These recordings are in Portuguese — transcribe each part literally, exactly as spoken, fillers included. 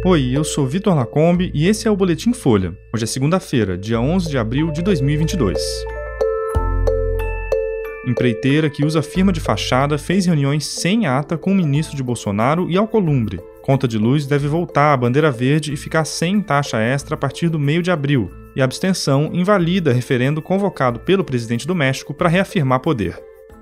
Oi, eu sou Vitor Lacombe e esse é o Boletim Folha. Hoje é segunda-feira, dia onze de abril de dois mil e vinte e dois. Empreiteira que usa firma de fachada fez reuniões sem ata com o ministro de Bolsonaro e Alcolumbre. Conta de luz deve voltar à bandeira verde e ficar sem taxa extra a partir do meio de abril. E a abstenção invalida referendo convocado pelo presidente do México para reafirmar poder.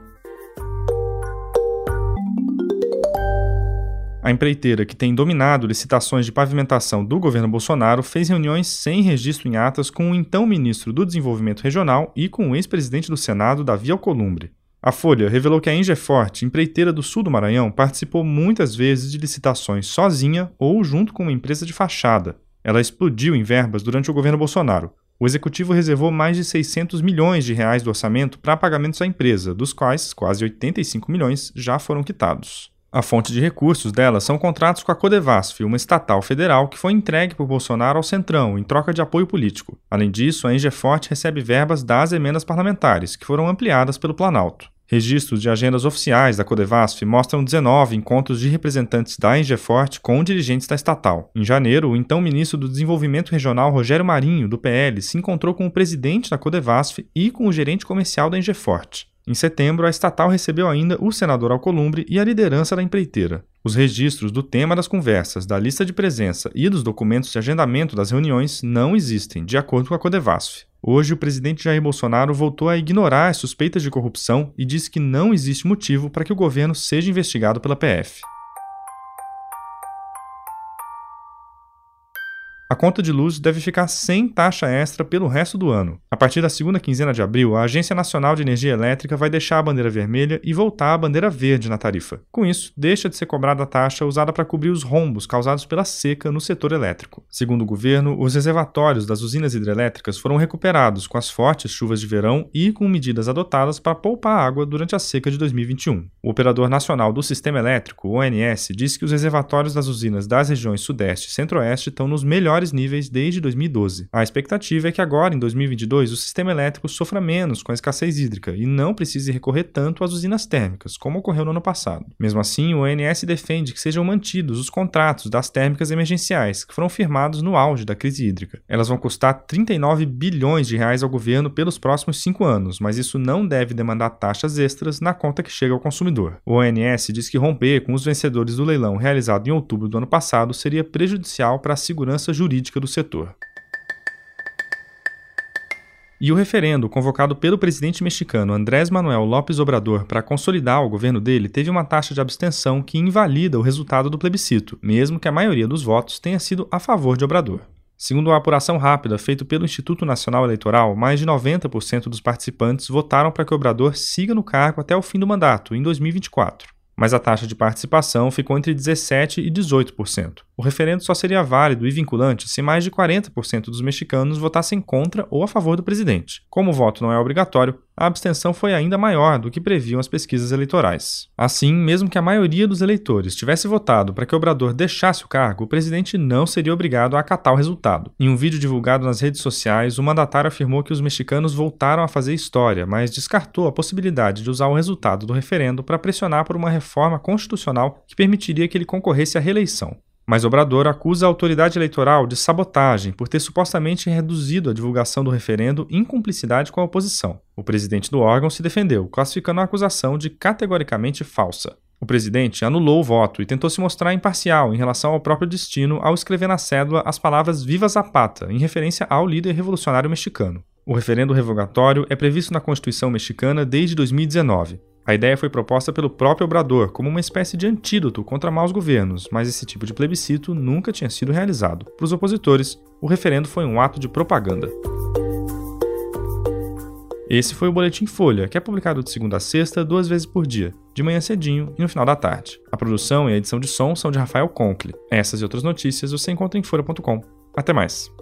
A empreiteira, que tem dominado licitações de pavimentação do governo Bolsonaro, fez reuniões sem registro em atas com o então ministro do Desenvolvimento Regional e com o ex-presidente do Senado, Davi Alcolumbre. A Folha revelou que a Engefort, empreiteira do sul do Maranhão, participou muitas vezes de licitações sozinha ou junto com uma empresa de fachada. Ela explodiu em verbas durante o governo Bolsonaro. O executivo reservou mais de seiscentos milhões de reais do orçamento para pagamentos à empresa, dos quais quase oitenta e cinco milhões já foram quitados. A fonte de recursos dela são contratos com a Codevasf, uma estatal federal que foi entregue por Bolsonaro ao Centrão em troca de apoio político. Além disso, a Engefort recebe verbas das emendas parlamentares, que foram ampliadas pelo Planalto. Registros de agendas oficiais da Codevasf mostram dezenove encontros de representantes da Engefort com dirigentes da estatal. Em janeiro, o então ministro do Desenvolvimento Regional, Rogério Marinho, do P L, se encontrou com o presidente da Codevasf e com o gerente comercial da Engefort. Em setembro, a estatal recebeu ainda o senador Alcolumbre e a liderança da empreiteira. Os registros do tema das conversas, da lista de presença e dos documentos de agendamento das reuniões não existem, de acordo com a Codevasf. Hoje, o presidente Jair Bolsonaro voltou a ignorar as suspeitas de corrupção e disse que não existe motivo para que o governo seja investigado pela P F. A conta de luz deve ficar sem taxa extra pelo resto do ano. A partir da segunda quinzena de abril, a Agência Nacional de Energia Elétrica vai deixar a bandeira vermelha e voltar à bandeira verde na tarifa. Com isso, deixa de ser cobrada a taxa usada para cobrir os rombos causados pela seca no setor elétrico. Segundo o governo, os reservatórios das usinas hidrelétricas foram recuperados com as fortes chuvas de verão e com medidas adotadas para poupar água durante a seca de dois mil e vinte e um. O Operador Nacional do Sistema Elétrico, o O N S, disse que os reservatórios das usinas das regiões Sudeste e Centro-Oeste estão nos melhores níveis desde dois mil e doze. A expectativa é que agora, em dois mil e vinte e dois, o sistema elétrico sofra menos com a escassez hídrica e não precise recorrer tanto às usinas térmicas, como ocorreu no ano passado. Mesmo assim, o O N S defende que sejam mantidos os contratos das térmicas emergenciais, que foram firmados no auge da crise hídrica. Elas vão custar trinta e nove bilhões de reais ao governo pelos próximos cinco anos, mas isso não deve demandar taxas extras na conta que chega ao consumidor. O O N S diz que romper com os vencedores do leilão realizado em outubro do ano passado seria prejudicial para a segurança jurídica do setor. E o referendo convocado pelo presidente mexicano Andrés Manuel López Obrador para consolidar o governo dele teve uma taxa de abstenção que invalida o resultado do plebiscito, mesmo que a maioria dos votos tenha sido a favor de Obrador. Segundo uma apuração rápida feita pelo Instituto Nacional Eleitoral, mais de noventa por cento dos participantes votaram para que Obrador siga no cargo até o fim do mandato, em dois mil e vinte e quatro. Mas a taxa de participação ficou entre dezessete por cento e dezoito por cento. O referendo só seria válido e vinculante se mais de quarenta por cento dos mexicanos votassem contra ou a favor do presidente. Como o voto não é obrigatório, a abstenção foi ainda maior do que previam as pesquisas eleitorais. Assim, mesmo que a maioria dos eleitores tivesse votado para que Obrador deixasse o cargo, o presidente não seria obrigado a acatar o resultado. Em um vídeo divulgado nas redes sociais, o mandatário afirmou que os mexicanos voltaram a fazer história, mas descartou a possibilidade de usar o resultado do referendo para pressionar por uma reforma constitucional que permitiria que ele concorresse à reeleição. Mas Obrador acusa a autoridade eleitoral de sabotagem por ter supostamente reduzido a divulgação do referendo em cumplicidade com a oposição. O presidente do órgão se defendeu, classificando a acusação de categoricamente falsa. O presidente anulou o voto e tentou se mostrar imparcial em relação ao próprio destino ao escrever na cédula as palavras Viva Zapata, em referência ao líder revolucionário mexicano. O referendo revogatório é previsto na Constituição mexicana desde dois mil e dezenove. A ideia foi proposta pelo próprio Obrador como uma espécie de antídoto contra maus governos, mas esse tipo de plebiscito nunca tinha sido realizado. Para os opositores, o referendo foi um ato de propaganda. Esse foi o Boletim Folha, que é publicado de segunda a sexta, duas vezes por dia, de manhã cedinho e no final da tarde. A produção e a edição de som são de Rafael Conkle. Essas e outras notícias você encontra em folha ponto com. Até mais!